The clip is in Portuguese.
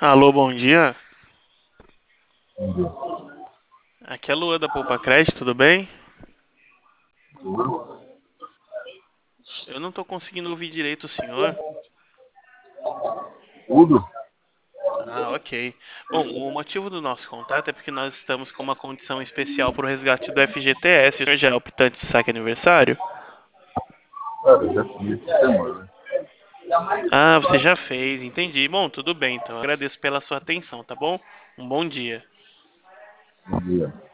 Alô, bom dia. Entendeu? Aqui é a Lua da Poupa Crédito, tudo bem? Tudo? Eu não tô conseguindo ouvir direito o senhor. Tudo? Ah, ok. Bom, o motivo do nosso contato é porque nós estamos com uma condição especial para o resgate do FGTS. O senhor já é optante de saque aniversário? Cara, eu já fiz essa semana. Ah, você já fez, entendi. Bom, tudo bem, então. Eu agradeço pela sua atenção, tá bom? Um bom dia. Bom dia.